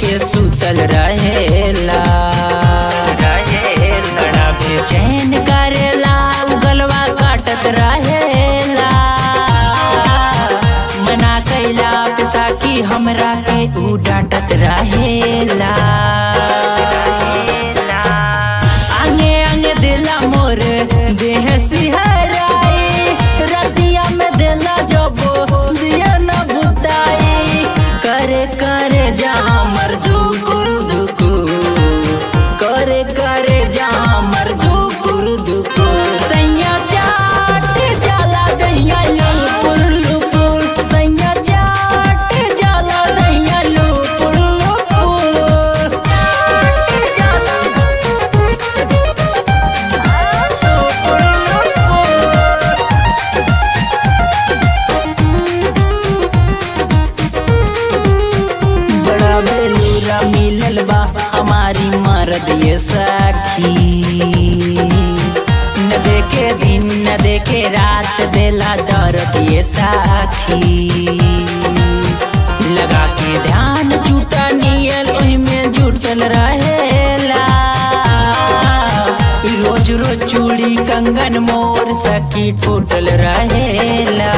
के सुतल रहेला, बड़ा बेचैन करेला, गलवा काटत रहेला। मना कैला पे साकी हमरा के उ डांटत रहेला। आगे आगे दिला मोर देह सिहराई, रतिया में दिला जबो दिया न बुताई। करे करे जहाँ मर दुकुर दुकु, करे करे जहाँ मर दुकुर दुकु। सैया चाट जाला दैया लुपुर लुपुर, सैया चाट जाला दैया लुपुर लुपुर। बड़ा बेलूरा मिलल बा हमारी मर्द ये सखी, न देखे दिन न देखे रात देला दर्द ये साखी। लगा के ध्यान जुटा नियल ओहि में जुटल रहेला, रोज रोज चूड़ी कंगन मोर सखी टूटल रहेला।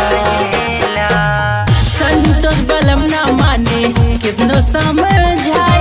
संतोष बलम ना माने कितनो समझा